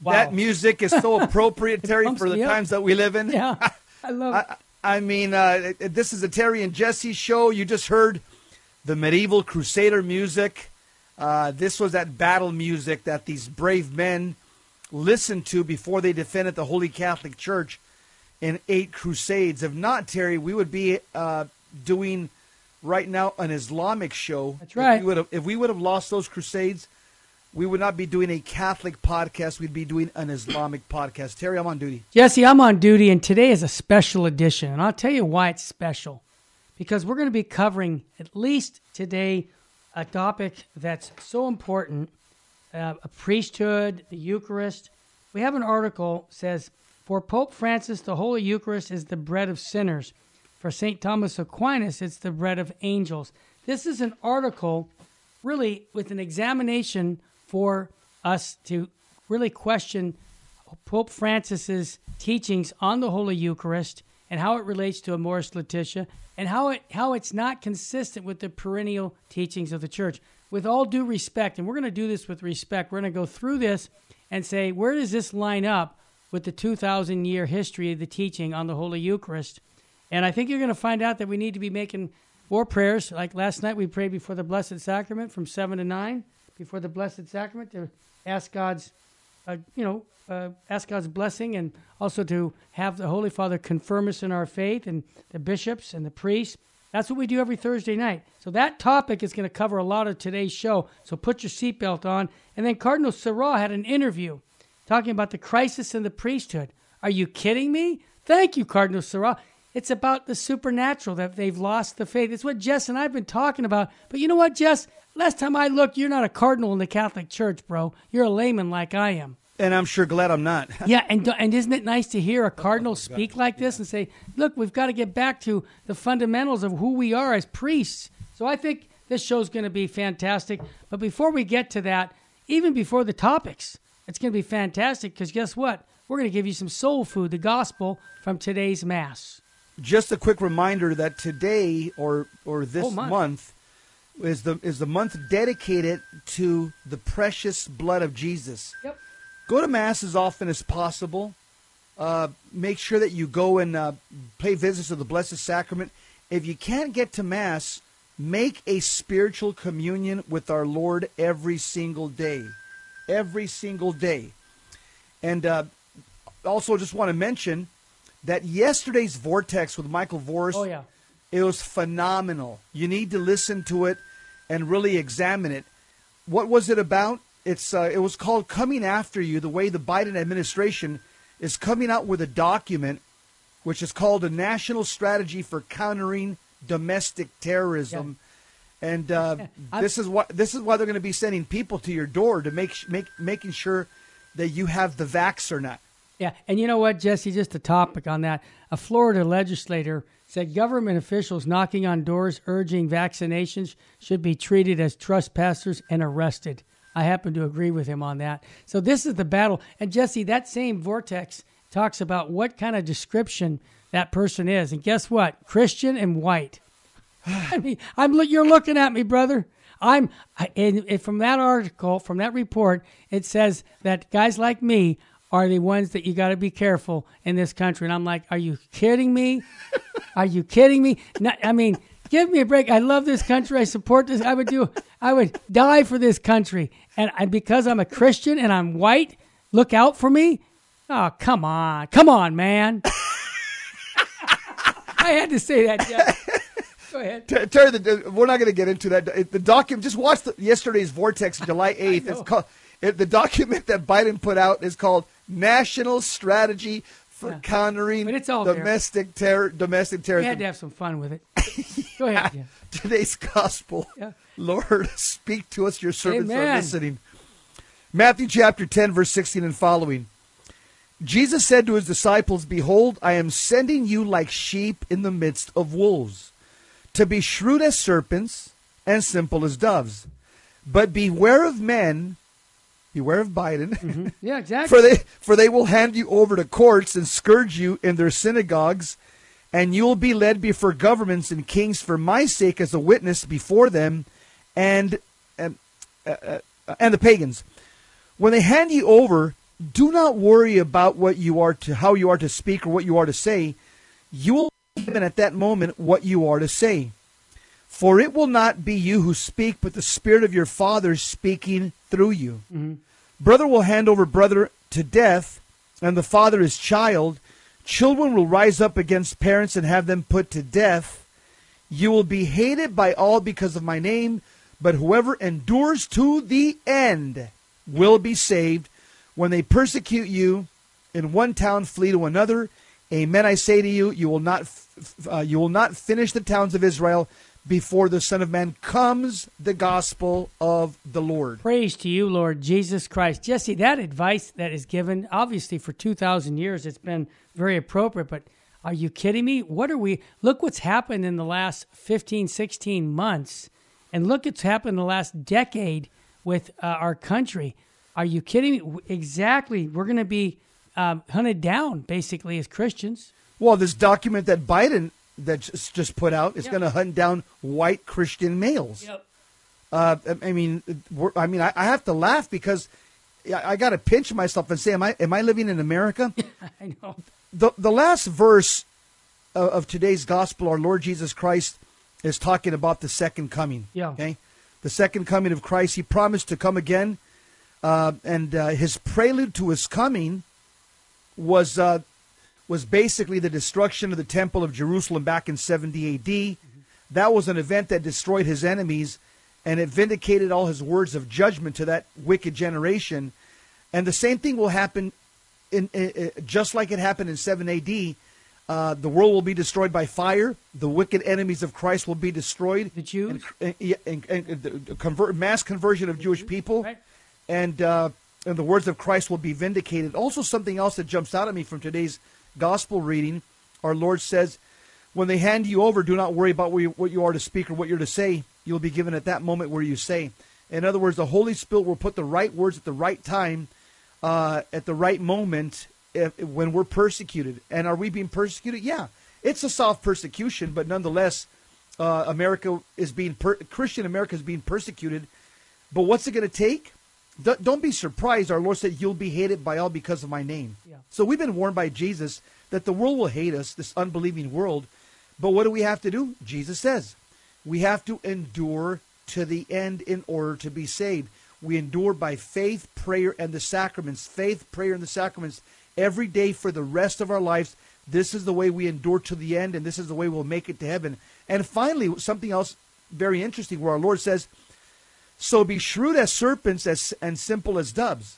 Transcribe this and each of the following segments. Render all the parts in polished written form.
Wow. That music is so appropriate, Terry, pumps for the me up. times that we live in. Yeah, I love it. I mean, this is a Terry and Jesse show. You just heard the medieval crusader music. This was that battle music that these brave men listened to before they defended the Holy Catholic Church in 8 crusades. If not, Terry, we would be doing right now an Islamic show. That's right. If we would have lost those crusades, we would not be doing a Catholic podcast. We'd be doing an Islamic podcast. Terry, I'm on duty. Jesse, I'm on duty, and today is a special edition. And I'll tell you why it's special. Because we're going to be covering, at least today, a topic that's so important, a priesthood, the Eucharist. We have an article that says, for Pope Francis, the Holy Eucharist is the bread of sinners. For St. Thomas Aquinas, it's the bread of angels. This is an article really with an examination for us to really question Pope Francis's teachings on the Holy Eucharist and how it relates to Amoris Laetitia and how it's not consistent with the perennial teachings of the Church. With all due respect, and we're going to do this with respect, we're going to go through this and say, where does this line up with the 2,000-year history of the teaching on the Holy Eucharist? And I think you're going to find out that we need to be making more prayers. Like last night, we prayed before the Blessed Sacrament from 7 to 9, before the Blessed Sacrament, to ask God's, ask God's blessing, and also to have the Holy Father confirm us in our faith, and the bishops and the priests. That's what we do every Thursday night. So that topic is going to cover a lot of today's show. So put your seatbelt on. And then Cardinal Sarah had an interview talking about the crisis in the priesthood. Are you kidding me? Thank you, Cardinal Sarah. It's about the supernatural, that they've lost the faith. It's what Jess and I have been talking about. But you know what, Jess? Last time I looked, you're not a cardinal in the Catholic Church, bro. You're a layman like I am. And I'm sure glad I'm not. Yeah, and isn't it nice to hear a cardinal speak like this and say, look, we've got to get back to the fundamentals of who we are as priests. So I think this show's going to be fantastic. But before we get to that, even before the topics, it's going to be fantastic because guess what? We're going to give you some soul food, the gospel from today's Mass. Just a quick reminder that today or this month is the month dedicated to the precious blood of Jesus. Yep. Go to Mass as often as possible. Make sure that you go and pay visits to the Blessed Sacrament. If you can't get to Mass, make a spiritual communion with our Lord every single day. Every single day. And also just want to mention that yesterday's Vortex with Michael Voris, it was phenomenal. You need to listen to it and really examine it. What was it about? It was called Coming After You, the way the Biden administration is coming out with a document which is called a National Strategy for Countering Domestic Terrorism. Yeah. And this is why they're going to be sending people to your door to making sure that you have the vax or not. Yeah, and you know what, Jesse, just a topic on that. A Florida legislator said government officials knocking on doors urging vaccinations should be treated as trespassers and arrested. I happen to agree with him on that. So this is the battle. And Jesse, that same Vortex talks about what kind of description that person is. And guess what? Christian and white. I mean, you're looking at me, brother. And from that article, from that report, it says that guys like me are the ones that you got to be careful in this country. And I'm like, are you kidding me? Are you kidding me? No, I mean, give me a break. I love this country. I support this. I would die for this country. And because I'm a Christian and I'm white, look out for me? Oh, come on. Come on, man. I had to say that, Jeff. Go ahead. Terry, we're not going to get into that. The document, just watch yesterday's Vortex, July 8th. It's called, the document that Biden put out is called National Strategy for Countering Domestic Terrorism. We had to have some fun with it. Go ahead. Yeah. Today's gospel. Yeah. Lord, speak to us. Your servants are listening. Matthew chapter 10, verse 16 and following. Jesus said to his disciples, behold, I am sending you like sheep in the midst of wolves, to be shrewd as serpents and simple as doves. But beware of men, beware of Biden. Mm-hmm. Yeah, exactly. For they will hand you over to courts and scourge you in their synagogues, and you will be led before governments and kings for my sake as a witness before them and the pagans. When they hand you over, do not worry about how you are to speak or what you are to say. You will be given at that moment what you are to say. For it will not be you who speak, but the Spirit of your Father speaking through you. Mm-hmm. Brother will hand over brother to death, and the father his child. Children will rise up against parents and have them put to death. You will be hated by all because of my name, but whoever endures to the end will be saved. When they persecute you in one town, flee to another. Amen, I say to you, you will not finish the towns of Israel before the Son of Man comes, the gospel of the Lord. Praise to you, Lord Jesus Christ. Jesse, that advice that is given, obviously for 2,000 years, it's been very appropriate, but are you kidding me? Look what's happened in the last 15, 16 months, and look what's happened in the last decade with our country. Are you kidding me? Exactly. We're going to be hunted down, basically, as Christians. Well, this document that Biden just put out is going to hunt down white Christian males. Yep. I have to laugh because I got to pinch myself and say, am I living in America? I know. The last verse of today's gospel, our Lord Jesus Christ is talking about the second coming. Yeah. Okay, the second coming of Christ. He promised to come again, and his prelude to his coming was basically the destruction of the Temple of Jerusalem back in 70 A.D. That was an event that destroyed his enemies, and it vindicated all his words of judgment to that wicked generation. And the same thing will happen, just like it happened in 7 A.D. The world will be destroyed by fire. The wicked enemies of Christ will be destroyed. The Jews? And mass conversion of Jewish people. Right. And the words of Christ will be vindicated. Also, something else that jumps out at me from today's gospel reading, our Lord says, when they hand you over, do not worry about what you are to speak or what you're to say. You'll be given at that moment where you say. In other words, the Holy Spirit will put the right words at the right time, at the right moment, when we're persecuted. And are we being persecuted? Yeah. It's a soft persecution, but nonetheless, Christian America is being persecuted. But what's it going to take? Don't be surprised. Our Lord said, you'll be hated by all because of my name. Yeah. So we've been warned by Jesus that the world will hate us, this unbelieving world. But what do we have to do? Jesus says we have to endure to the end in order to be saved. We endure by faith, prayer, and the sacraments. Faith, prayer, and the sacraments every day for the rest of our lives. This is the way we endure to the end, and this is the way we'll make it to heaven. And finally, something else very interesting where our Lord says, so be shrewd as serpents and simple as doves.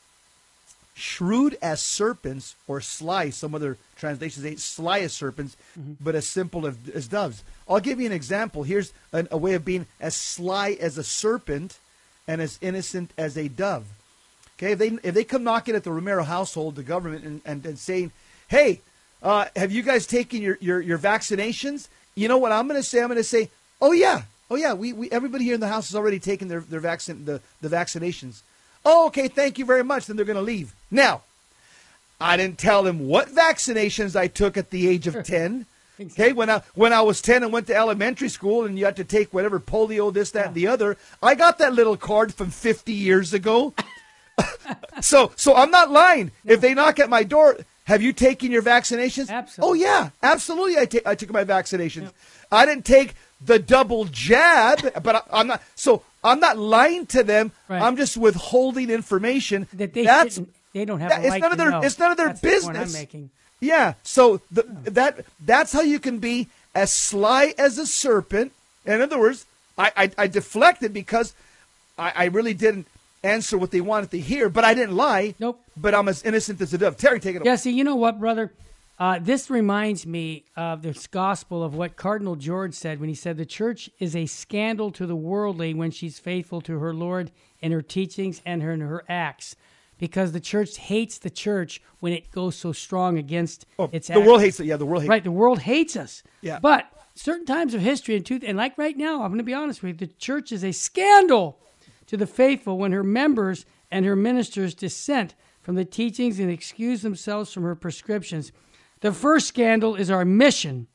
Shrewd as serpents, or sly, some other translations say sly as serpents, but as simple as doves. I'll give you an example. Here's a way of being as sly as a serpent and as innocent as a dove. Okay, if they come knocking at the Romero household, the government, and saying, hey, have you guys taken your vaccinations? You know what I'm going to say? I'm going to say, oh yeah, we everybody here in the house has already taken their the vaccinations. Oh, okay, thank you very much. Then they're going to leave. Now, I didn't tell them what vaccinations I took at the age of 10. Okay, when I was 10 and went to elementary school and you had to take whatever polio, this, that, and the other, I got that little card from 50 years ago. So I'm not lying. No. If they knock at my door, have you taken your vaccinations? Absolutely. Oh, yeah, absolutely. I took my vaccinations. Yep. I didn't take the double jab, but I'm not lying to them. Right. I'm just withholding information that they don't have a right to know. It's none of their business. That's the point I'm making. Yeah, so that's how you can be as sly as a serpent. In other words, I deflected because I really didn't answer what they wanted to hear, but I didn't lie. Nope. But I'm as innocent as a dove. Terry, take it away. Yeah, see, you know what, brother? This reminds me of this gospel of what Cardinal George said when he said the church is a scandal to the worldly when she's faithful to her Lord in her teachings and in her acts. Because the church hates the church when it goes so strong against its acts. The world hates it. Yeah, the world hates it. Right, the world hates us. Yeah. But certain times of history, and like right now, I'm going to be honest with you, the church is a scandal to the faithful when her members and her ministers dissent from the teachings and excuse themselves from her prescriptions. The first scandal is our mission.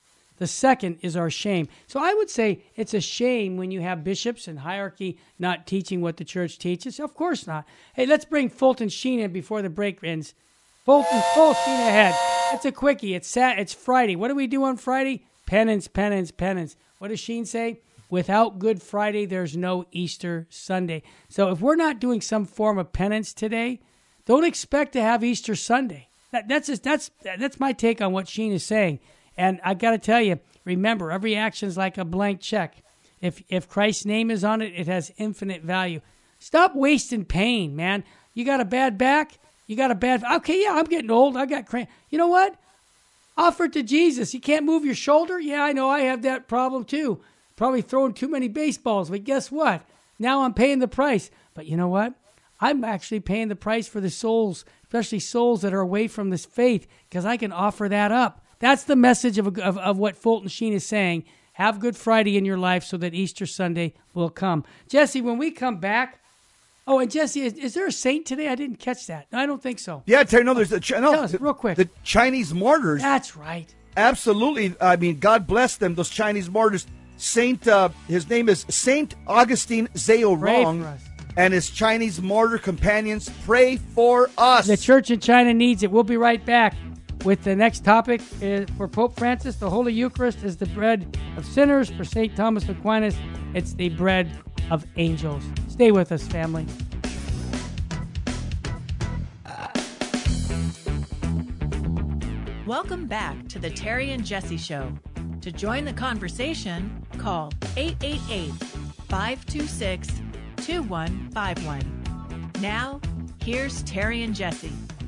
The second is our shame. So I would say it's a shame when you have bishops and hierarchy not teaching what the church teaches. Of course not. Hey, let's bring Fulton Sheen in before the break ends. Fulton, full steam ahead. It's a quickie. It's Friday. What do we do on Friday? Penance, penance, penance. What does Sheen say? Without Good Friday, there's no Easter Sunday. So if we're not doing some form of penance today, don't expect to have Easter Sunday. That's my take on what Sheen is saying. And I got to tell you, remember, every action is like a blank check. If Christ's name is on it, it has infinite value. Stop wasting pain, man. You got a bad back? Okay, yeah, I'm getting old. I got cramp. You know what? Offer it to Jesus. You can't move your shoulder? Yeah, I know. I have that problem too. Probably throwing too many baseballs. But guess what? Now I'm paying the price. But you know what? I'm actually paying the price for the souls, especially souls that are away from this faith, because I can offer that up. That's the message of what Fulton Sheen is saying. Have Good Friday in your life so that Easter Sunday will come. Jesse, when we come back, and Jesse, is there a saint today? I didn't catch that. No, I don't think so. Yeah, Terry, no, there's tell us real quick. The Chinese martyrs. That's right. Absolutely. I mean, God bless them, those Chinese martyrs. His name is Saint Augustine Zhao Rong, and his Chinese martyr companions. Pray for us. The church in China needs it. We'll be right back with the next topic. For Pope Francis, the Holy Eucharist is the bread of sinners. For St. Thomas Aquinas, it's the bread of angels. Stay with us, family. Welcome back to the Terry and Jesse Show. To join the conversation, call 888-526-2151. Now, here's Terry and Jesse.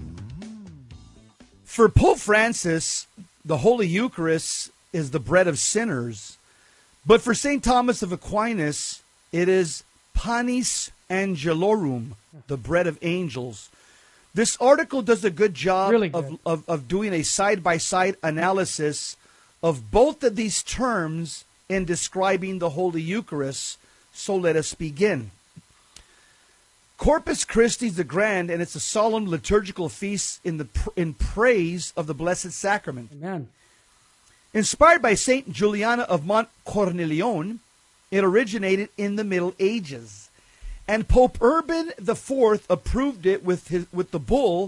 For Pope Francis, the Holy Eucharist is the bread of sinners. But for St. Thomas of Aquinas, it is panis angelorum, the bread of angels. This article does a good job of doing a side-by-side analysis of both of these terms in describing the Holy Eucharist. So let us begin. Corpus Christi is the grand, and it's a solemn liturgical feast in praise of the Blessed Sacrament. Amen. Inspired by Saint Juliana of Mont Cornelion, it originated in the Middle Ages, and Pope Urban IV approved it with the bull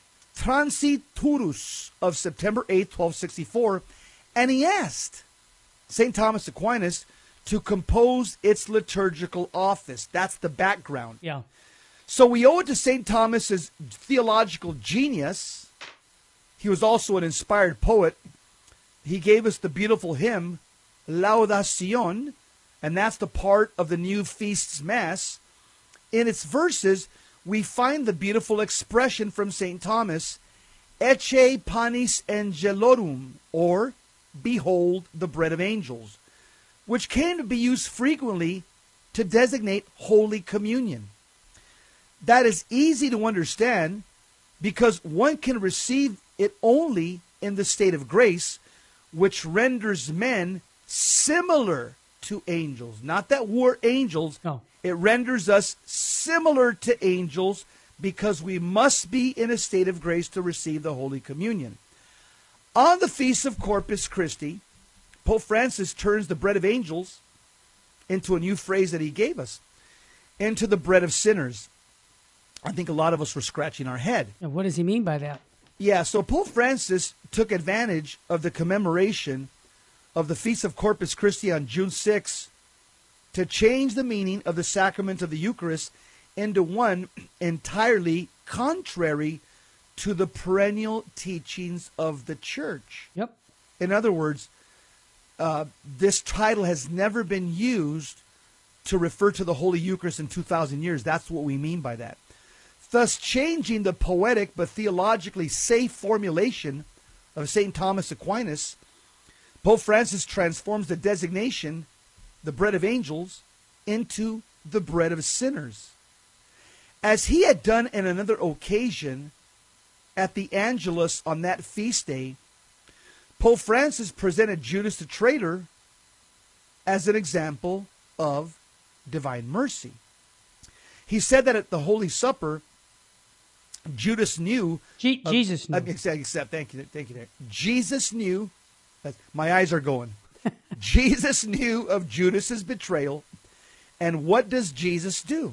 Transiturus of September 8, 1264, and he asked St. Thomas Aquinas to compose its liturgical office. That's the background. Yeah. So we owe it to St. Thomas's theological genius. He was also an inspired poet. He gave us the beautiful hymn, Laudación, and that's the part of the new feast's Mass. In its verses, we find the beautiful expression from St. Thomas, Ecce panis angelorum, or behold the bread of angels, which came to be used frequently to designate Holy Communion. That is easy to understand because one can receive it only in the state of grace, which renders men similar to angels. Not that we're angels. No. It renders us similar to angels because we must be in a state of grace to receive the Holy Communion. On the Feast of Corpus Christi, Pope Francis turns the bread of angels into a new phrase that he gave us, into the bread of sinners. I think a lot of us were scratching our head. And what does he mean by that? Yeah, so Pope Francis took advantage of the commemoration of the Feast of Corpus Christi on June 6 to change the meaning of the sacrament of the Eucharist into one entirely contrary to the perennial teachings of the Church. Yep. In other words, this title has never been used to refer to the Holy Eucharist in 2,000 years. That's what we mean by that. Thus changing the poetic but theologically safe formulation of St. Thomas Aquinas, Pope Francis transforms the designation, the bread of angels, into the bread of sinners. As he had done in another occasion at the Angelus on that feast day, Pope Francis presented Judas the traitor as an example of divine mercy. He said that at the Holy Supper, Judas knew. Jesus knew. Thank you. Jesus knew My eyes are going. Jesus knew of Judas's betrayal. And what does Jesus do?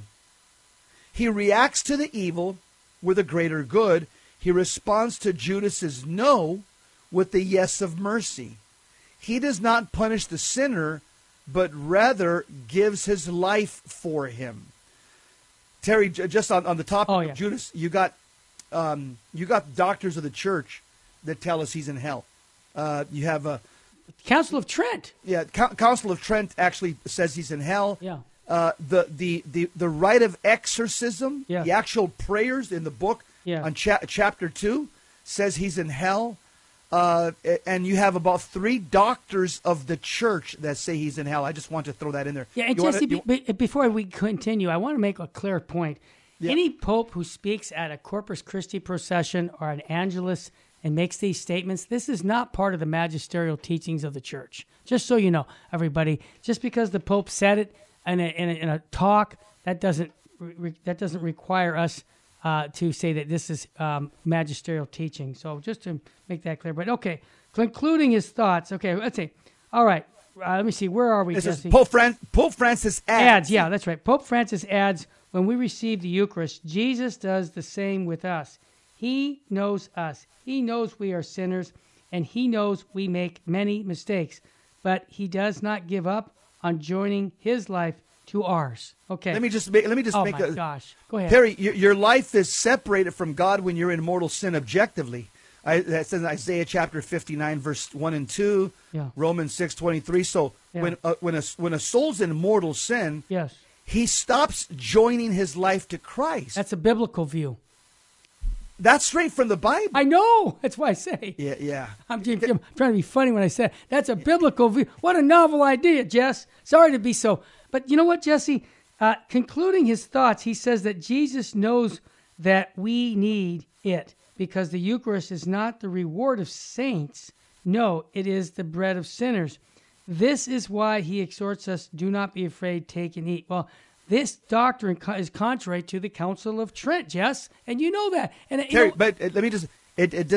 He reacts to the evil with a greater good. He responds to Judas's no with the yes of mercy. He does not punish the sinner, but rather gives his life for him. Terry, just on the topic of Judas, you got doctors of the church that tell us he's in hell. You have a Council of Trent. Yeah, Council of Trent actually says he's in hell. Yeah. The rite of exorcism, Yeah. the actual prayers in the book on chapter 2 says he's in hell. And you have about 3 doctors of the church that say he's in hell. I just want to throw that in there. Yeah, and Jesse, before we continue, I want to make a clear point. Yeah. Any pope who speaks at a Corpus Christi procession or an Angelus and makes these statements, this is not part of the magisterial teachings of the church. Just so you know, everybody, just because the pope said it in a talk, that doesn't require us to say that this is magisterial teaching. So just to make that clear. But okay, concluding his thoughts. Okay, let's see. All right, let me see. Where are we, Jesse? Pope Francis adds. Yeah, that's right. Pope Francis adds, when we receive the Eucharist, Jesus does the same with us. He knows us. He knows we are sinners, and he knows we make many mistakes. But he does not give up on joining his life to ours. Okay. Let me just make gosh. Go ahead. Perry, your life is separated from God when you're in mortal sin objectively. That says in Isaiah chapter 59, verse 1 and 2, Romans 6:23. So when a soul's in mortal sin, he stops joining his life to Christ. That's a biblical view. That's straight from the Bible. I know. That's why I say. Yeah. I'm trying to be funny when I say that's a biblical view. What a novel idea, Jess. Sorry to be so. But you know what, Jesse? Concluding his thoughts, he says that Jesus knows that we need it because the Eucharist is not the reward of saints. No, it is the bread of sinners. This is why he exhorts us, do not be afraid, take and eat. Well, this doctrine is contrary to the Council of Trent, Jess, and you know that. And Terry, but let me just. It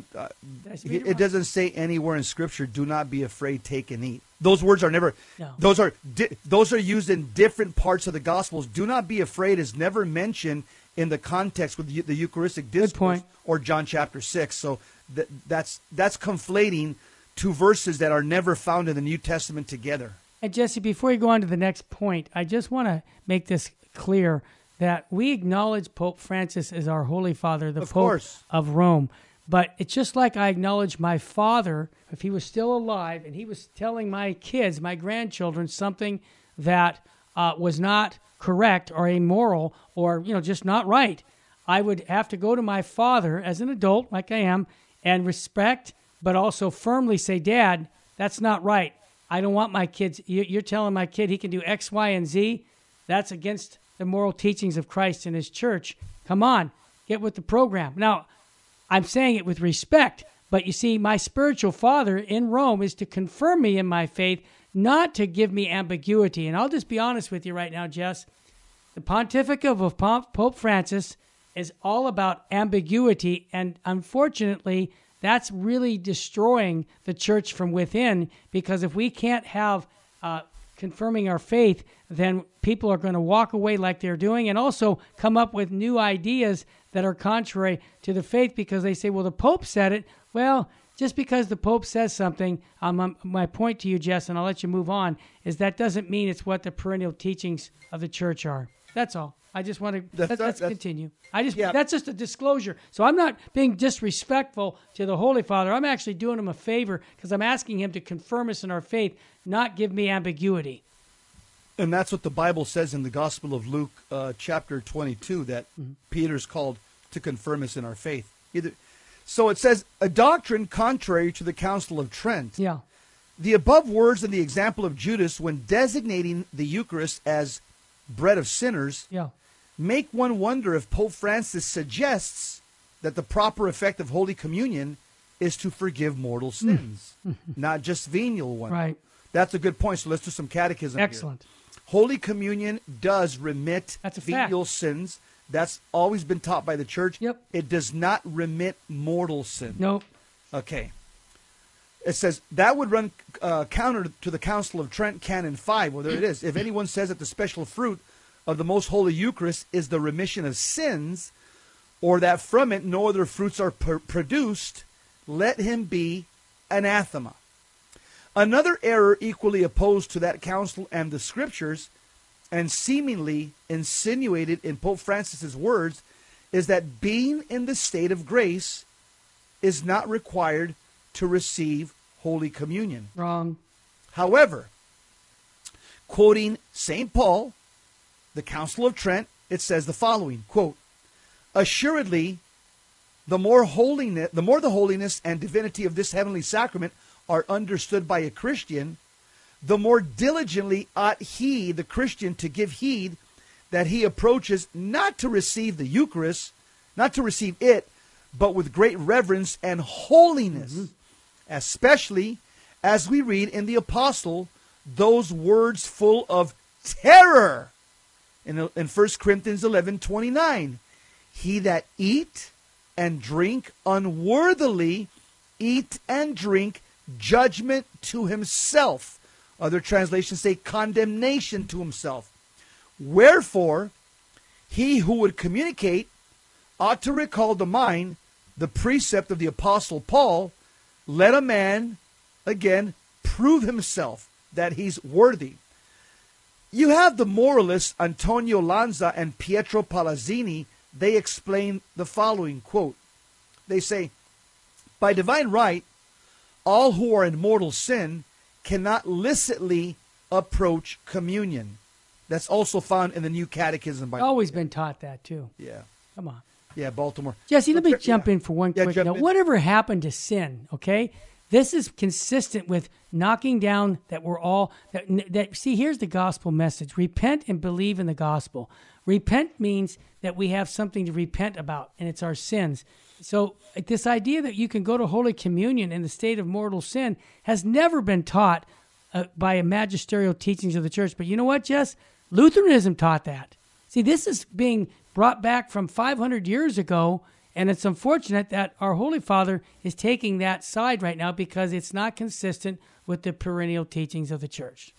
doesn't say anywhere in Scripture, "Do not be afraid, take and eat." Those words are never. No. Those are used in different parts of the Gospels. "Do not be afraid" is never mentioned in the context with the Eucharistic discourse or John chapter 6. So that's conflating 2 verses that are never found in the New Testament together. And Jesse, before you go on to the next point, I just want to make this clear that we acknowledge Pope Francis as our Holy Father, the Pope of Rome. But it's just like I acknowledge my father, if he was still alive, and he was telling my kids, my grandchildren, something that was not correct or immoral or just not right. I would have to go to my father as an adult, like I am, and respect, but also firmly say, Dad, that's not right. I don't want my kids. You're telling my kid he can do X, Y, and Z. That's against the moral teachings of Christ and his church. Come on, get with the program. Now, I'm saying it with respect, but you see, my spiritual father in Rome is to confirm me in my faith, not to give me ambiguity. And I'll just be honest with you right now, Jess. The pontificate of Pope Francis is all about ambiguity, and unfortunately, that's really destroying the church from within, because if we can't have confirming our faith, then people are going to walk away like they're doing and also come up with new ideas that are contrary to the faith because they say, well, the Pope said it. Well, just because the Pope says something, my point to you, Jess, and I'll let you move on, is that doesn't mean it's what the perennial teachings of the church are. That's all. I just want to let's continue. That's just a disclosure. So I'm not being disrespectful to the Holy Father. I'm actually doing him a favor because I'm asking him to confirm us in our faith, not give me ambiguity. And that's what the Bible says in the Gospel of Luke, chapter 22, that Peter's called to confirm us in our faith. So it says, a doctrine contrary to the Council of Trent. Yeah. The above words and the example of Judas when designating the Eucharist as bread of sinners make one wonder if Pope Francis suggests that the proper effect of Holy Communion is to forgive mortal sins, not just venial ones. Right. That's a good point. So let's do some catechism Excellent. Here. Holy Communion does remit That's a venial sins. That's always been taught by the church. Yep. It does not remit mortal sin. Nope. Okay. it says that would run counter to the Council of Trent, Canon 5. Well, there it is. If anyone says that the special fruit of the most holy Eucharist is the remission of sins, or that from it no other fruits are produced, let him be anathema. Another error equally opposed to that council and the scriptures, and seemingly insinuated in Pope Francis's words, is that being in the state of grace is not required to receive Holy Communion. Wrong. However, quoting St. Paul, the Council of Trent, it says the following, quote, assuredly, the more the holiness and divinity of this heavenly sacrament are understood by a Christian, the more diligently ought he, the Christian, to give heed that he approaches not to receive the Eucharist, not to receive it, but with great reverence and holiness, especially as we read in the Apostle those words full of terror in 1 Corinthians 11:29. He that eat and drink unworthily, eat and drink judgment to himself. Other translations say condemnation to himself. Wherefore, he who would communicate ought to recall to mind the precept of the Apostle Paul, let a man, again, prove himself that he's worthy. You have the moralists Antonio Lanza and Pietro Palazzini. They explain the following, quote, they say, by divine right, all who are in mortal sin cannot licitly approach communion. That's also found in the New Catechism. Always been taught that, too. Yeah. Come on. Yeah, Baltimore. Jesse, let me jump in for one quick note. Whatever happened to sin, okay? This is consistent with knocking down that we're all, see, here's the gospel message. Repent and believe in the gospel. Repent means that we have something to repent about, and it's our sins. So this idea that you can go to Holy Communion in the state of mortal sin has never been taught by magisterial teachings of the church. But you know what, Jess? Lutheranism taught that. See, this is being brought back from 500 years ago, and it's unfortunate that our Holy Father is taking that side right now because it's not consistent with the perennial teachings of the church.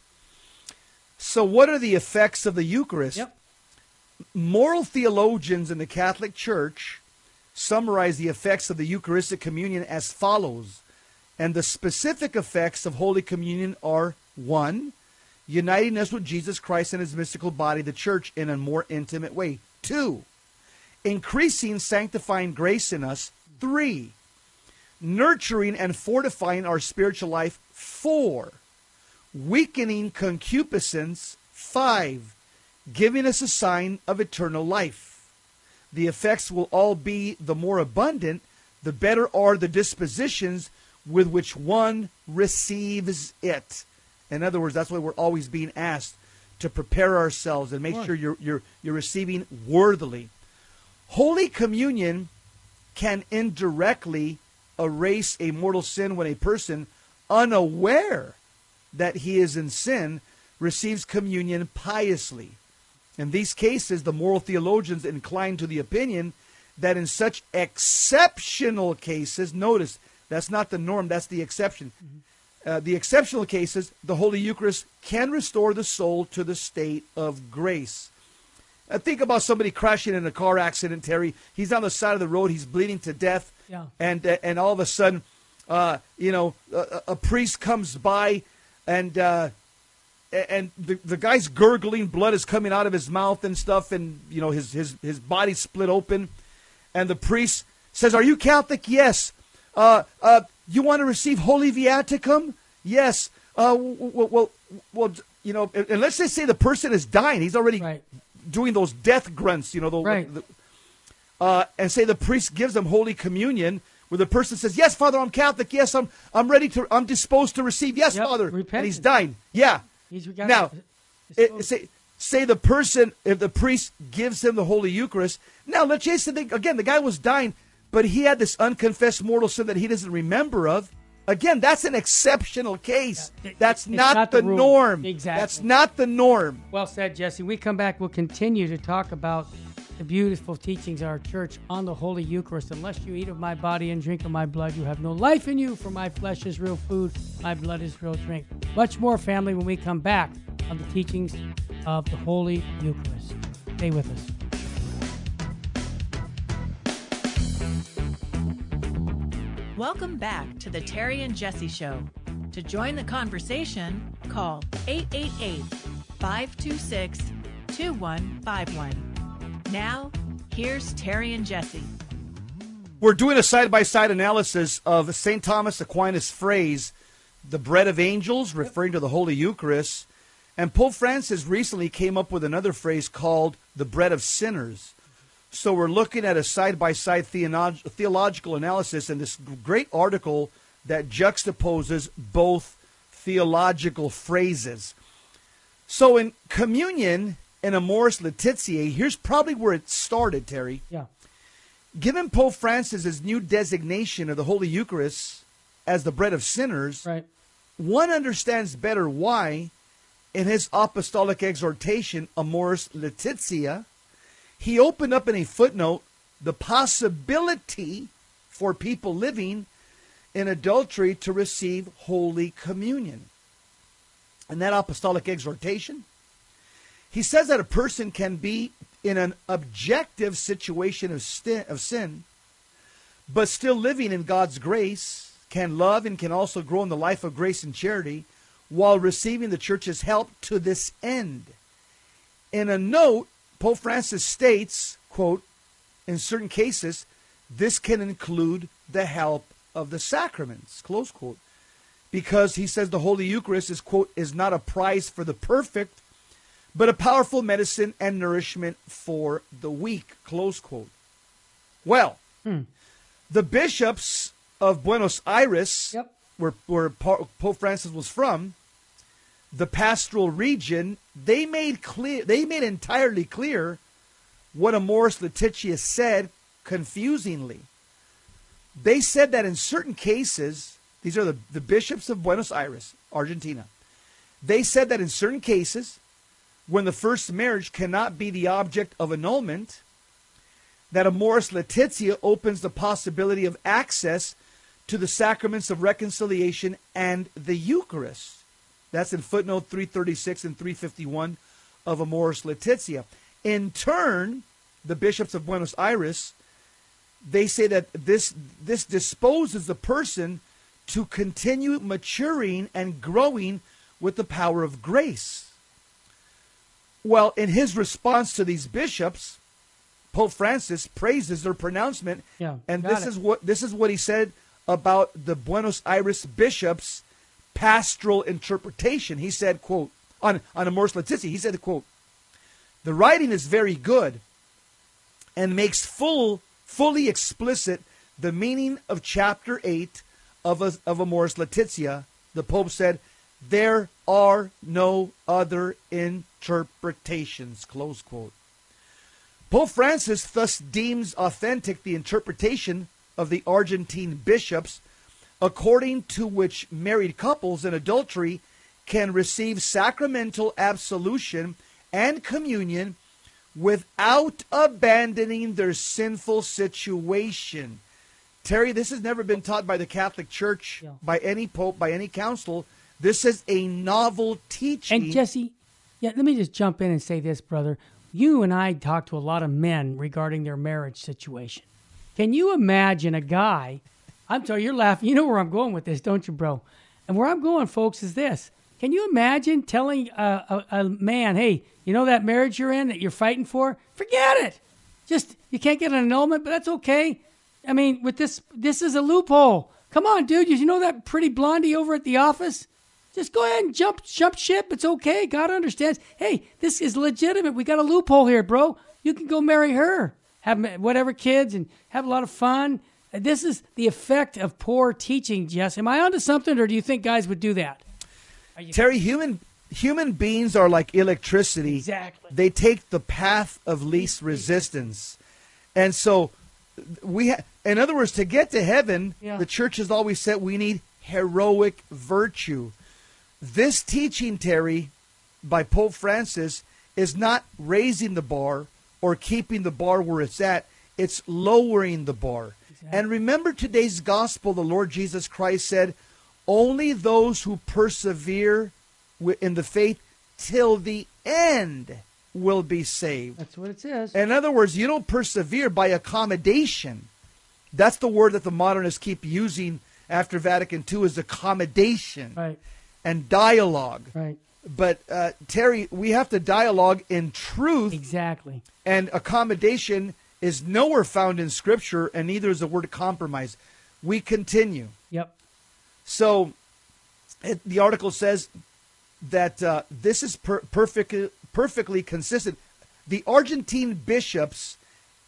So what are the effects of the Eucharist? Yep. Moral theologians in the Catholic Church summarize the effects of the Eucharistic communion as follows. And the specific effects of Holy Communion are, 1, uniting us with Jesus Christ and his mystical body, the church, in a more intimate way. 2, increasing sanctifying grace in us. 3, nurturing and fortifying our spiritual life. 4, weakening concupiscence. 5, giving us a sign of eternal life. The effects will all be the more abundant, the better are the dispositions with which one receives it. In other words, that's why we're always being asked to prepare ourselves and make sure you're receiving worthily. Holy Communion can indirectly erase a mortal sin when a person, unaware that he is in sin, receives communion piously. In these cases, the moral theologians incline to the opinion that in such exceptional cases, notice, that's not the norm, that's the exception. The exceptional cases, the Holy Eucharist can restore the soul to the state of grace. Think about somebody crashing in a car accident, Terry. He's on the side of the road, he's bleeding to death, and all of a sudden, a priest comes by, and the guy's gurgling, blood is coming out of his mouth and stuff, and his body's split open, and the priest says, "Are you Catholic?" "Yes." You want to receive Holy Viaticum?" "Yes." And let's just say the person is dying. He's already doing those death grunts, and say the priest gives them Holy Communion, where the person says, "Yes, Father, I'm Catholic. Yes, I'm ready to, I'm disposed to receive. Yes, Father." And he's dying. Yeah. Now, say the person, if the priest gives him the Holy Eucharist, now let's just say, again, the guy was dying, but he had this unconfessed mortal sin that he doesn't remember of. Again, that's an exceptional case. That's not the norm. Exactly. That's not the norm. Well said, Jesse. We come back, we'll continue to talk about the beautiful teachings of our church on the Holy Eucharist. Unless you eat of my body and drink of my blood, you have no life in you, for my flesh is real food, my blood is real drink. Much more, family, when we come back on the teachings of the Holy Eucharist. Stay with us. Welcome back to the Terry and Jesse Show. To join the conversation, call 888-526-2151. Now, here's Terry and Jesse. We're doing a side-by-side analysis of St. Thomas Aquinas' phrase, the bread of angels, referring to the Holy Eucharist. And Pope Francis recently came up with another phrase called the bread of sinners. So we're looking at a side-by-side theological analysis in this great article that juxtaposes both theological phrases. So in communion and Amoris Laetitia, here's probably where it started, Terry. Yeah. Given Pope Francis his new designation of the Holy Eucharist as the bread of sinners, Right. one understands better why, in his apostolic exhortation, Amoris Laetitia, he opened up in a footnote the possibility for people living in adultery to receive Holy Communion. In that apostolic exhortation, he says that a person can be in an objective situation of sin, but still living in God's grace, can love and can also grow in the life of grace and charity while receiving the church's help to this end. In a note, Pope Francis states, quote, in certain cases, this can include the help of the sacraments, close quote, because he says the Holy Eucharist is, quote, is not a prize for the perfect, but a powerful medicine and nourishment for the weak, close quote. Well, the bishops of Buenos Aires, Yep. where Pope Francis was from, the pastoral region, they made entirely clear what Amoris Laetitia said confusingly. They said that in certain cases, these are the bishops of Buenos Aires, Argentina. They said that in certain cases, when the first marriage cannot be the object of annulment, that Amoris Laetitia opens the possibility of access to the sacraments of reconciliation and the Eucharist. That's in footnote 336 and 351 of Amoris Laetitia. In turn, the bishops of Buenos Aires, they say that this disposes the person to continue maturing and growing with the power of grace. Well, in his response to these bishops, Pope Francis praises their pronouncement, and this is what he said about the Buenos Aires bishops' pastoral interpretation. He said, quote, on Amoris Laetitia, he said, quote, the writing is very good and makes fully explicit the meaning of chapter 8 of Amoris Laetitia. The Pope said, there are no other interpretations, close quote. Pope Francis thus deems authentic the interpretation of the Argentine bishops, according to which married couples in adultery can receive sacramental absolution and communion without abandoning their sinful situation. Terry, this has never been taught by the Catholic Church, by any pope, by any council. This is a novel teaching. And Jesse, let me just jump in and say this, brother. You and I talk to a lot of men regarding their marriage situation. Can you imagine a guy? I'm sorry, you're laughing. You know where I'm going with this, don't you, bro? And where I'm going, folks, is this. Can you imagine telling a man, hey, you know that marriage you're in that you're fighting for? Forget it. Just, you can't get an annulment, but that's okay. I mean, with this is a loophole. Come on, dude. You know that pretty blondie over at the office? Just go ahead and jump ship. It's okay. God understands. Hey, this is legitimate. We got a loophole here, bro. You can go marry her, have whatever kids, and have a lot of fun. This is the effect of poor teaching, Jess. Am I onto something, or do you think guys would do that? Terry, human beings are like electricity. Exactly. They take the path of least resistance. And so in other words, to get to heaven, the church has always said we need heroic virtue. This teaching, Terry, by Pope Francis is not raising the bar or keeping the bar where it's at. It's lowering the bar. Exactly. And remember today's gospel, the Lord Jesus Christ said, only those who persevere in the faith till the end will be saved. That's what it says. In other words, you don't persevere by accommodation. That's the word that the modernists keep using after Vatican II, is accommodation, right, and dialogue. Right. But, Terry, we have to dialogue in truth. Exactly. And accommodation is nowhere found in Scripture, and neither is the word compromise. We continue. Yep. So the article says that this is perfectly consistent. The Argentine bishop's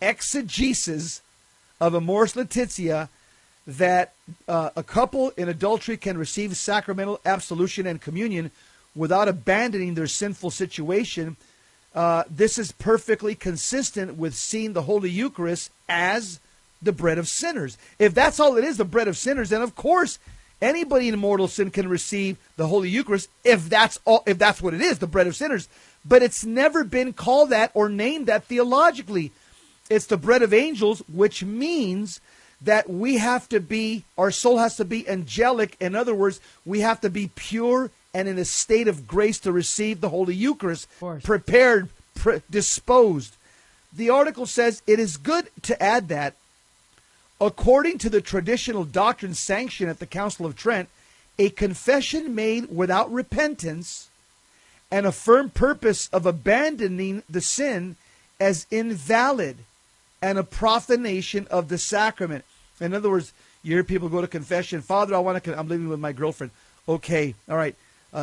exegesis of Amoris Laetitia, that a couple in adultery can receive sacramental absolution and communion without abandoning their sinful situation. This is perfectly consistent with seeing the Holy Eucharist as the bread of sinners. If that's all it is, the bread of sinners, then of course anybody in mortal sin can receive the Holy Eucharist if that's what it is, the bread of sinners. But it's never been called that or named that theologically. It's the bread of angels, which means that we have to be, our soul has to be angelic. In other words, we have to be pure and in a state of grace to receive the Holy Eucharist, prepared, disposed. The article says it is good to add that, according to the traditional doctrine sanctioned at the Council of Trent, a confession made without repentance and a firm purpose of abandoning the sin as invalid and a profanation of the sacrament. In other words, you hear people go to confession. Father, I'm living with my girlfriend. Okay, all right.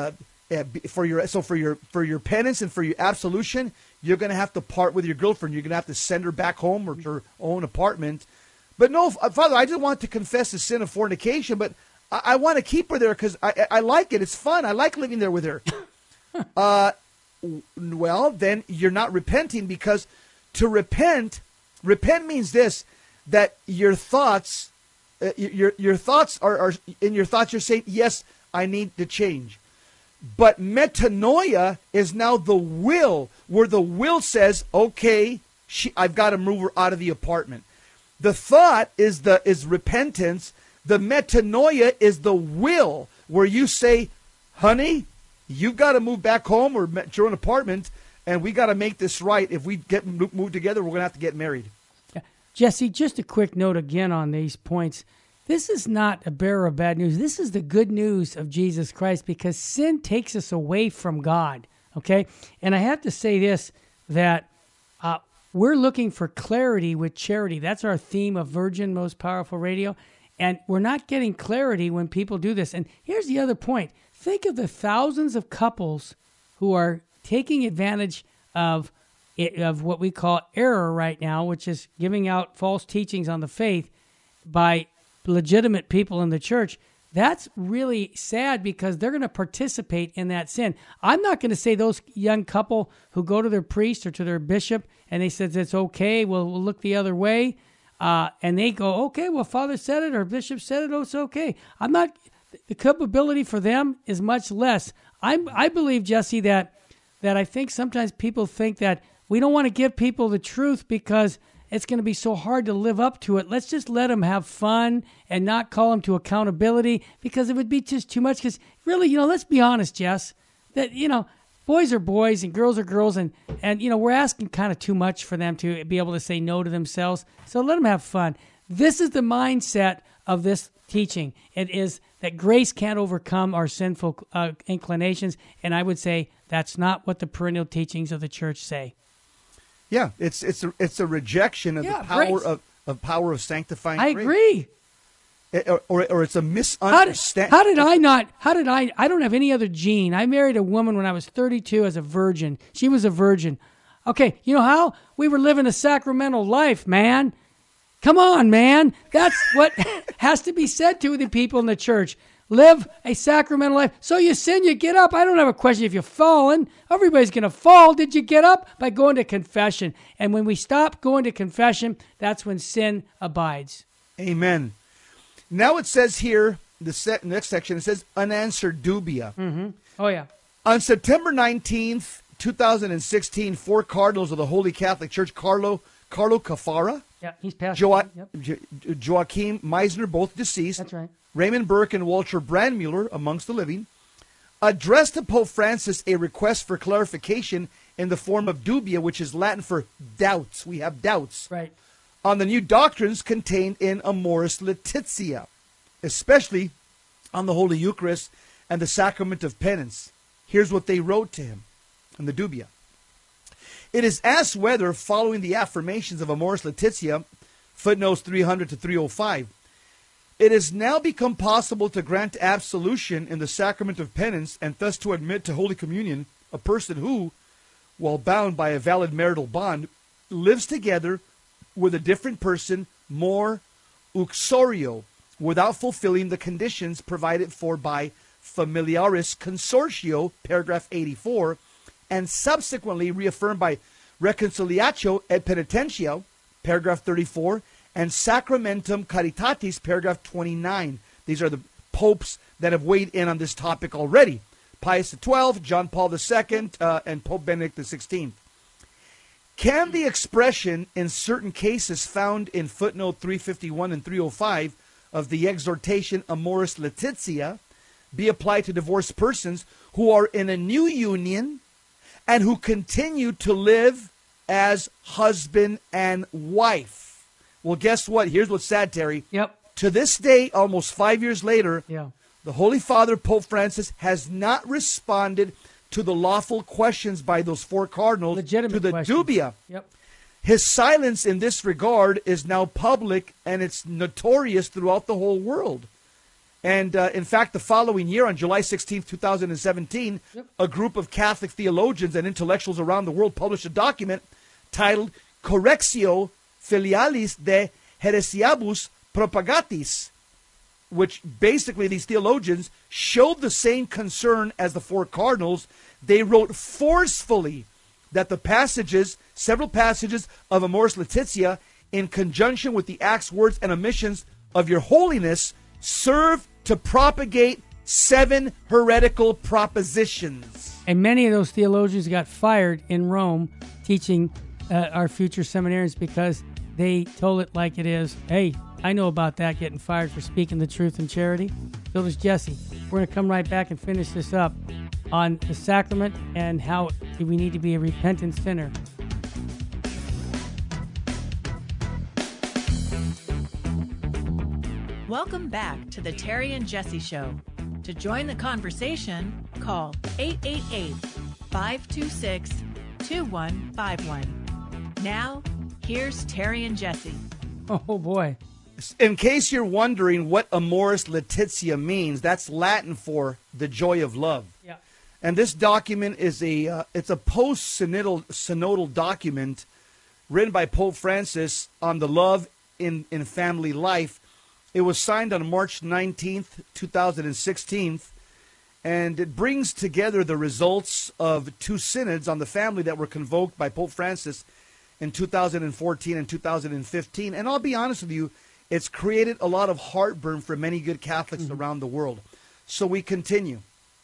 For your penance and for your absolution, you're going to have to part with your girlfriend. You're going to have to send her back home or to her own apartment. But no, Father, I just want to confess the sin of fornication, but I want to keep her there because I like it. It's fun. I like living there with her. Well, then you're not repenting, because to repent means this, that your thoughts, your thoughts are in your thoughts you're saying, yes, I need to change. But metanoia is now the will, where the will says, okay, I've got to move her out of the apartment. The thought is repentance. The metanoia is the will, where you say, honey, you've got to move back home or your own apartment, and we got to make this right. If we get moved together, we're going to have to get married. Yeah. Jesse, just a quick note again on these points. This is not a bearer of bad news. This is the good news of Jesus Christ, because sin takes us away from God, okay? And I have to say this, that we're looking for clarity with charity. That's our theme of Virgin Most Powerful Radio, and we're not getting clarity when people do this. And here's the other point. Think of the thousands of couples who are taking advantage of what we call error right now, which is giving out false teachings on the faith by legitimate people in the church. That's really sad, because they're going to participate in that sin. I'm not going to say those young couple who go to their priest or to their bishop and they said it's okay, we'll look the other way, and they go, okay, well, Father said it or Bishop said it, oh, it's okay. The culpability for them is much less. I believe, Jesse, that I think sometimes people think that we don't want to give people the truth because it's going to be so hard to live up to it. Let's just let them have fun and not call them to accountability, because it would be just too much. Because really, let's be honest, Jess, that, boys are boys and girls are girls, and we're asking kind of too much for them to be able to say no to themselves. So let them have fun. This is the mindset of this teaching. It is that grace can't overcome our sinful inclinations, and I would say that's not what the perennial teachings of the church say. Yeah, it's a rejection of the power of sanctifying grace. I agree. Or it's a misunderstanding. I don't have any other gene. I married a woman when I was 32 as a virgin. She was a virgin. Okay, you know how? We were living a sacramental life, man. Come on, man. That's what has to be said to the people in the church. Live a sacramental life. So you sin, you get up. I don't have a question if you've fallen. Everybody's going to fall. Did you get up? By going to confession. And when we stop going to confession, that's when sin abides. Amen. Now it says here, next section, it says unanswered dubia. Mm-hmm. Oh, yeah. On September 19th, 2016, 4 cardinals of the Holy Catholic Church, Carlo Cafara, Yeah, he's passed away. Yep. Joachim Meisner, both deceased. That's right. Raymond Burke and Walter Brandmuller, amongst the living, addressed to Pope Francis a request for clarification in the form of dubia, which is Latin for doubts. We have doubts. Right. On the new doctrines contained in Amoris Laetitia, especially on the Holy Eucharist and the Sacrament of Penance. Here's what they wrote to him in the dubia. It is asked whether, following the affirmations of Amoris Laetitia, footnotes 300 to 305, it has now become possible to grant absolution in the Sacrament of Penance and thus to admit to Holy Communion a person who, while bound by a valid marital bond, lives together with a different person more uxorio, without fulfilling the conditions provided for by Familiaris Consortio, paragraph 84, and subsequently reaffirmed by Reconciliatio et Penitentio, paragraph 34, and Sacramentum Caritatis, paragraph 29. These are the popes that have weighed in on this topic already. Pius XII, John Paul II, and Pope Benedict XVI. Can the expression in certain cases found in footnote 351 and 305 of the exhortation Amoris Laetitia be applied to divorced persons who are in a new union and who continue to live as husband and wife? Well, guess what? Here's what's sad, Terry. Yep. To this day, almost 5 years later, Yeah. the Holy Father, Pope Francis, has not responded to the lawful questions by those 4 cardinals Legitimate to the questions. dubia. Yep. His silence in this regard is now public, and it's notorious throughout the whole world. And in fact, the following year, on July 16, 2017, a group of Catholic theologians and intellectuals around the world published a document titled Correctio Filialis de Heresiabus Propagatis, which basically these theologians showed the same concern as the 4 cardinals. They wrote forcefully that the passages, several passages of Amoris Laetitia, in conjunction with the acts, words, and omissions of Your Holiness, serve to propagate 7 heretical propositions. And many of those theologians got fired in Rome teaching our future seminarians because they told it like it is. Hey, I know about that, getting fired for speaking the truth in charity. So does Jesse. We're going to come right back and finish this up on the sacrament and how do we need to be a repentant sinner. Welcome back to the Terry and Jesse Show. To join the conversation, call 888-526-2151. Now, here's Terry and Jesse. Oh, boy. In case you're wondering what Amoris Laetitia means, that's Latin for the joy of love. Yeah. And this document is it's a post-synodal document written by Pope Francis on the love in family life. It was signed on March 19th, 2016, and it brings together the results of 2 synods on the family that were convoked by Pope Francis in 2014 and 2015. And I'll be honest with you, it's created a lot of heartburn for many good Catholics around the world. So we continue.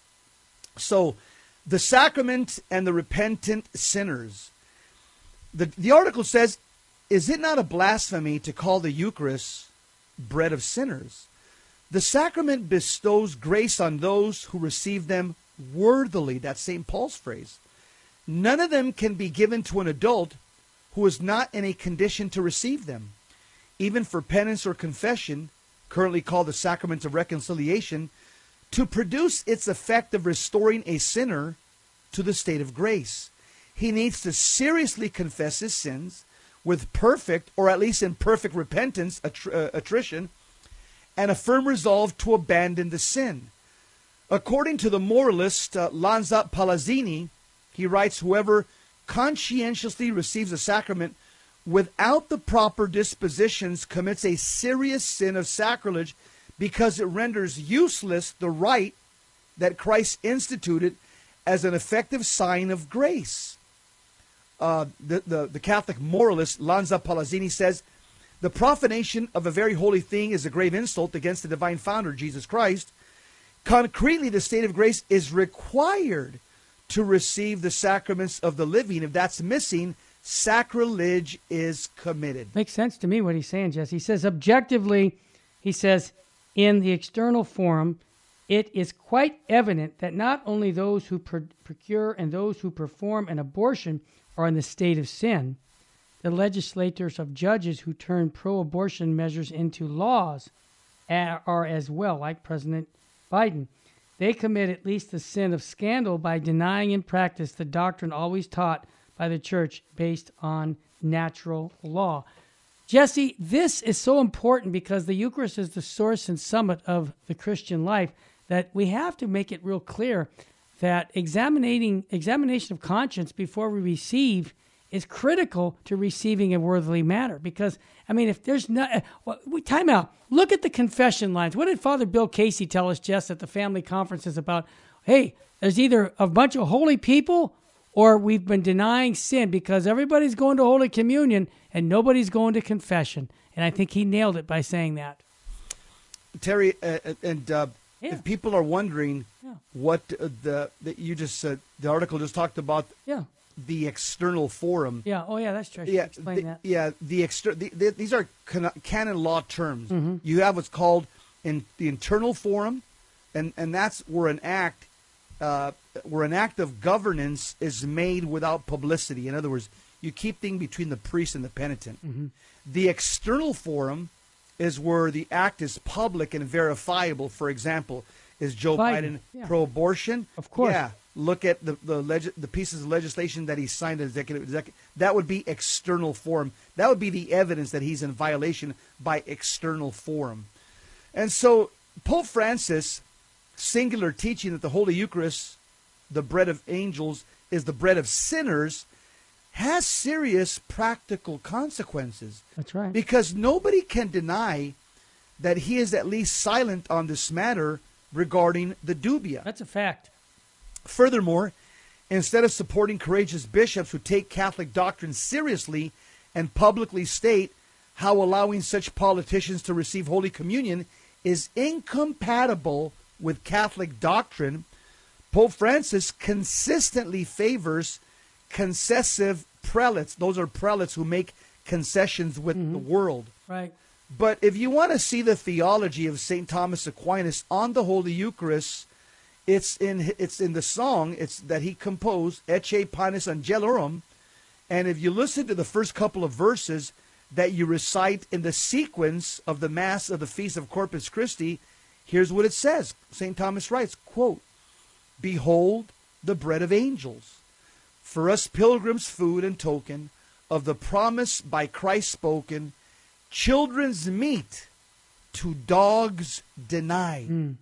So the sacrament and the repentant sinners. The article says, is it not a blasphemy to call the Eucharist bread of sinners? The sacrament bestows grace on those who receive them worthily. That's St. Paul's phrase. None of them can be given to an adult who is not in a condition to receive them. Even for penance or confession, currently called the sacrament of reconciliation, to produce its effect of restoring a sinner to the state of grace, he needs to seriously confess his sins with perfect, or at least in perfect repentance, attrition, and a firm resolve to abandon the sin. According to the moralist Lanza Palazzini, he writes, whoever conscientiously receives a sacrament without the proper dispositions commits a serious sin of sacrilege, because it renders useless the rite that Christ instituted as an effective sign of grace. The Catholic moralist Lanza Palazzini says, the profanation of a very holy thing is a grave insult against the divine founder, Jesus Christ. Concretely, the state of grace is required to receive the sacraments of the living. If that's missing, sacrilege is committed. Makes sense to me what he's saying, Jesse. He says, objectively, he says, in the external forum, it is quite evident that not only those who procure and those who perform an abortion are in the state of sin. The legislators of judges who turn pro-abortion measures into laws are as well, like President Biden. They commit at least the sin of scandal by denying in practice the doctrine always taught by the church based on natural law. Jesse, this is so important because the Eucharist is the source and summit of the Christian life that we have to make it real clear that examination of conscience before we receive is critical to receiving a worthily matter. Because, I mean, if there's no... time out. Look at the confession lines. What did Father Bill Casey tell us, Jess, at the family conferences about, hey, there's either a bunch of holy people or we've been denying sin because everybody's going to Holy Communion and nobody's going to confession. And I think he nailed it by saying that. Terry, if people are wondering what you just said, the article just talked about the external forum. Yeah, oh yeah, that's true. Explain that. Yeah, these are canon law terms. Mm-hmm. You have what's called in the internal forum, and that's where an act of governance is made without publicity. In other words, you keep things between the priest and the penitent. Mm-hmm. The external forum is where the act is public and verifiable. For example, is Joe Biden pro-abortion? Of course. Yeah. Look at the pieces of legislation that he signed as executive. That would be external forum. That would be the evidence that he's in violation by external forum. And so Pope Francis, singular teaching that the Holy Eucharist, the bread of angels, is the bread of sinners, has serious practical consequences. That's right. Because nobody can deny that he is at least silent on this matter regarding the dubia. That's a fact. Furthermore, instead of supporting courageous bishops who take Catholic doctrine seriously and publicly state how allowing such politicians to receive Holy Communion is incompatible with Catholic doctrine, Pope Francis consistently favors concessive prelates. Those are prelates who make concessions with the world. Right. But if you want to see the theology of St. Thomas Aquinas on the Holy Eucharist, it's in the song that he composed, Ecce Panis Angelorum. And if you listen to the first couple of verses that you recite in the sequence of the Mass of the Feast of Corpus Christi, here's what it says. St. Thomas writes, quote, "Behold the bread of angels, for us pilgrims food and token of the promise by Christ spoken, children's meat to dogs denied."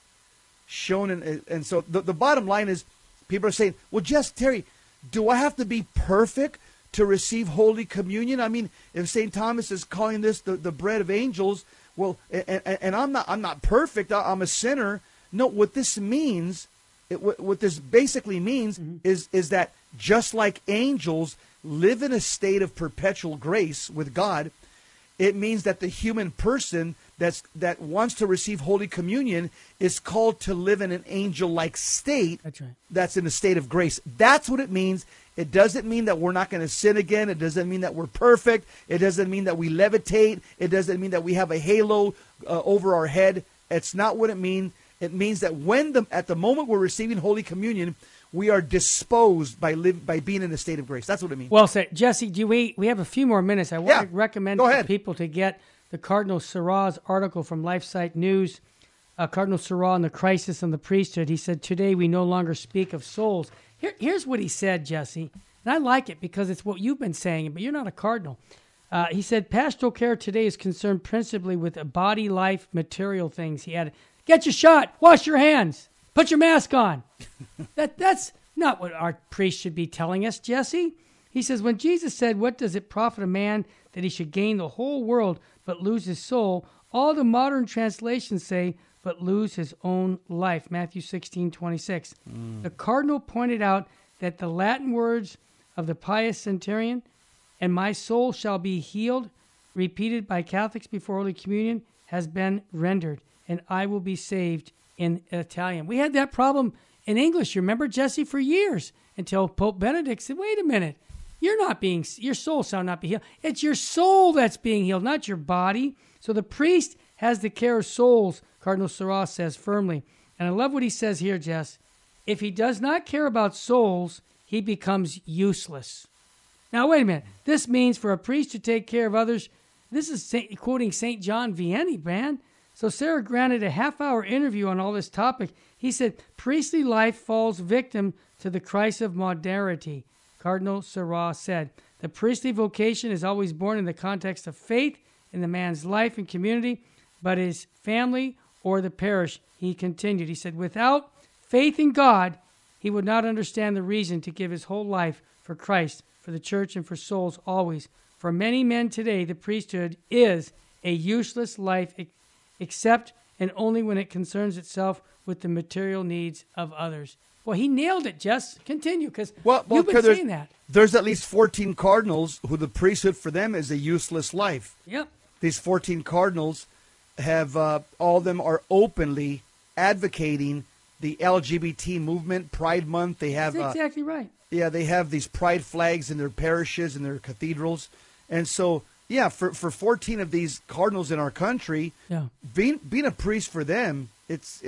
Shown and so the bottom line is, people are saying, well, Terry, do I have to be perfect to receive Holy Communion? I mean, if St. Thomas is calling this the bread of angels, well, and I'm not perfect, I'm a sinner. No, what this means, what this basically means is that just like angels live in a state of perpetual grace with God, it means that the human person that wants to receive Holy Communion is called to live in an angel-like state. That's right. That's in a state of grace. That's what it means. It doesn't mean that we're not going to sin again. It doesn't mean that we're perfect. It doesn't mean that we levitate. It doesn't mean that we have a halo over our head. It's not what it means. It means that at the moment we're receiving Holy Communion, we are disposed by being in a state of grace. That's what it means. Well said. Jesse, we have a few more minutes. I want to recommend to people to get the Cardinal Sarah's article from LifeSite News, Cardinal Sarah on the crisis on the priesthood. He said, today we no longer speak of souls. Here's what he said, Jesse, and I like it because it's what you've been saying, but you're not a cardinal. He said, pastoral care today is concerned principally with body life, material things. He added, get your shot, wash your hands, put your mask on. That's not what our priest should be telling us, Jesse. He says, when Jesus said, what does it profit a man that he should gain the whole world but lose his soul, all the modern translations say, but lose his own life. Matthew 16:26. The cardinal pointed out that the Latin words of the pious centurion, and my soul shall be healed, repeated by Catholics before Holy Communion, has been rendered, and I will be saved in Italian. We had that problem in English, you remember, Jesse, for years, until Pope Benedict said, wait a minute, your soul shall not be healed. It's your soul that's being healed, not your body. So the priest has the care of souls, Cardinal Sarah says firmly. And I love what he says here, Jess. If he does not care about souls, he becomes useless. Now, wait a minute. This means for a priest to take care of others, this is quoting St. John Vianney, man. So Sarah granted a half-hour interview on all this topic. He said, priestly life falls victim to the crisis of modernity. Cardinal Sarah said, the priestly vocation is always born in the context of faith in the man's life and community, but his family or the parish. He continued. He said, without faith in God, he would not understand the reason to give his whole life for Christ, for the church, and for souls always. For many men today, the priesthood is a useless life, except and only when it concerns itself with the material needs of others. Well, he nailed it, Jess. Continue, because you've been saying that. There's at least 14 cardinals who the priesthood for them is a useless life. Yep. These 14 cardinals have, all of them are openly advocating the LGBT movement, Pride Month. They have That's exactly right. Yeah, they have these pride flags in their parishes and their cathedrals. And so, yeah, for 14 of these cardinals in our country, being a priest for them, it's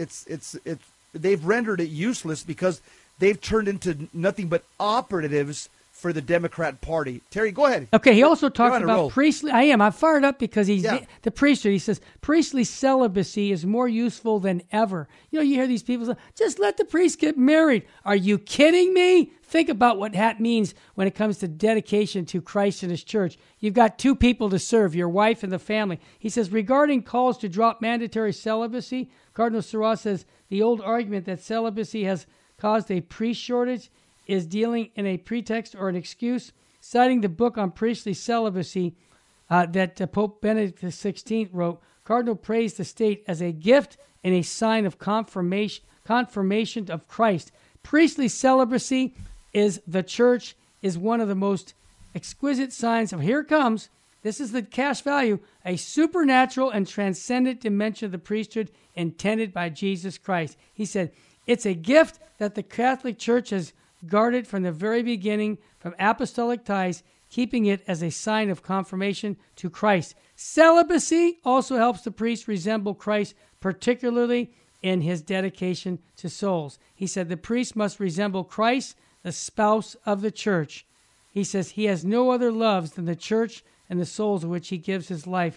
they've rendered it useless because they've turned into nothing but operatives for the Democrat Party. Terry, go ahead. Okay, he also talks about priestly. I'm fired up because he's the priesthood. He says priestly celibacy is more useful than ever. You hear these people say, just let the priest get married. Are you kidding me? Think about what that means when it comes to dedication to Christ and his church. You've got two people to serve, your wife and the family. He says, regarding calls to drop mandatory celibacy, Cardinal Sarah says the old argument that celibacy has caused a priest shortage is dealing in a pretext or an excuse, citing the book on priestly celibacy that Pope Benedict XVI wrote. Cardinal praised the state as a gift and a sign of confirmation of Christ. Priestly celibacy is one of the most exquisite signs of, here it comes, this is the cash value, a supernatural and transcendent dimension of the priesthood intended by Jesus Christ. He said, it's a gift that the Catholic Church has guarded from the very beginning from apostolic ties, keeping it as a sign of confirmation to Christ. Celibacy also helps the priest resemble Christ, particularly in his dedication to souls. He said the priest must resemble Christ, the spouse of the church. He says he has no other loves than the church and the souls of which he gives his life.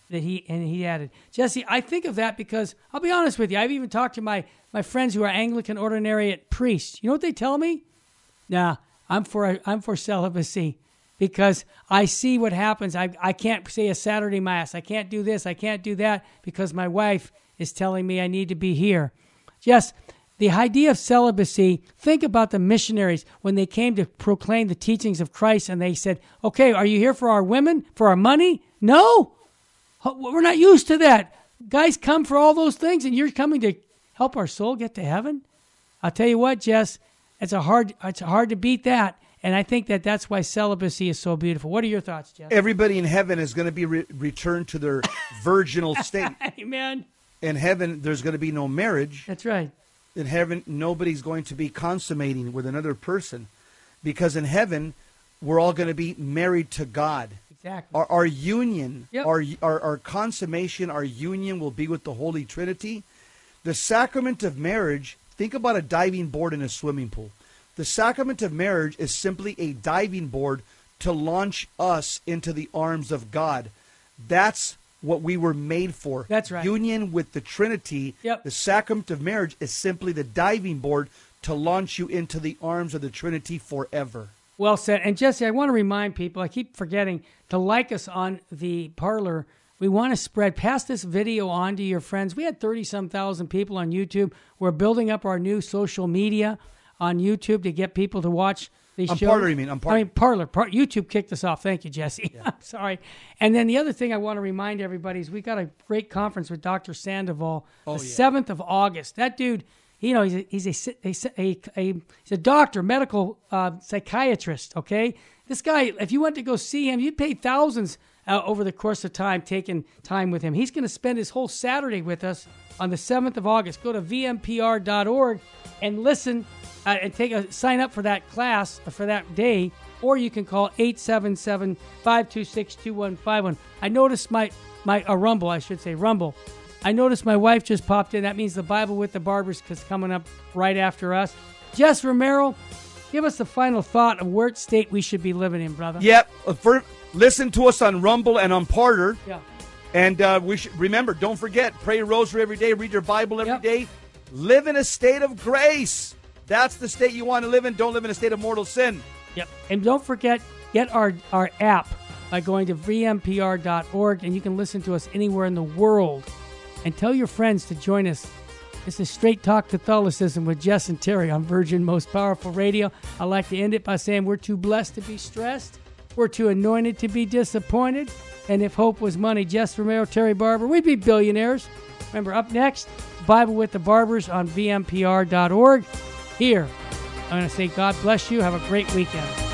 He added, Jesse, I think of that because I'll be honest with you. I've even talked to my friends who are Anglican ordinariate priests. You know what they tell me? Nah, I'm for celibacy because I see what happens. I can't say a Saturday Mass. I can't do this. I can't do that because my wife is telling me I need to be here. Yes, the idea of celibacy, think about the missionaries when they came to proclaim the teachings of Christ and they said, okay, are you here for our women, for our money? No, we're not used to that. Guys come for all those things and you're coming to help our soul get to heaven? I'll tell you what, Jess, it's hard to beat that. And I think that's why celibacy is so beautiful. What are your thoughts, Jess? Everybody in heaven is going to be returned to their virginal state. Amen. In heaven, there's going to be no marriage. That's right. In heaven, nobody's going to be consummating with another person because in heaven, we're all going to be married to God. Exactly. Our union, our consummation, our union will be with the Holy Trinity. The sacrament of marriage, think about a diving board in a swimming pool. The sacrament of marriage is simply a diving board to launch us into the arms of God. That's what we were made for. That's right. Union with the Trinity. Yep. The sacrament of marriage is simply the diving board to launch you into the arms of the Trinity forever. Well said. And Jesse, I want to remind people, I keep forgetting to like us on the Parler. We want to pass this video on to your friends. We had 30-some thousand people on YouTube. We're building up our new social media on YouTube to get people to watch these shows. Parler, you mean? Parler. YouTube kicked us off. Thank you, Jesse. Yeah. I'm sorry. And then the other thing I want to remind everybody is we got a great conference with Dr. Sandoval, 7th of August. That dude, he's a doctor, medical psychiatrist, okay? This guy, if you went to go see him, you'd pay thousands over the course of time, taking time with him. He's going to spend his whole Saturday with us on the 7th of August. Go to vmpr.org and listen and sign up for that class for that day, or you can call 877-526-2151. I noticed Rumble, I should say, Rumble. I noticed my wife just popped in. That means the Bible with the Barbers is coming up right after us. Jess Romero, give us the final thought of what state we should be living in, brother. Yep. Listen to us on Rumble and on Parler. Yeah. And we should remember, don't forget, pray your rosary every day, read your Bible every day. Live in a state of grace. That's the state you want to live in. Don't live in a state of mortal sin. Yep. And don't forget, get our app by going to vmpr.org, and you can listen to us anywhere in the world. And tell your friends to join us. This is Straight Talk Catholicism with Jess and Terry on Virgin Most Powerful Radio. I like to end it by saying we're too blessed to be stressed. We're too anointed to be disappointed. And if hope was money, Jess Romero, Terry Barber, we'd be billionaires. Remember, up next, Bible with the Barbers on vmpr.org. Here, I'm going to say God bless you. Have a great weekend.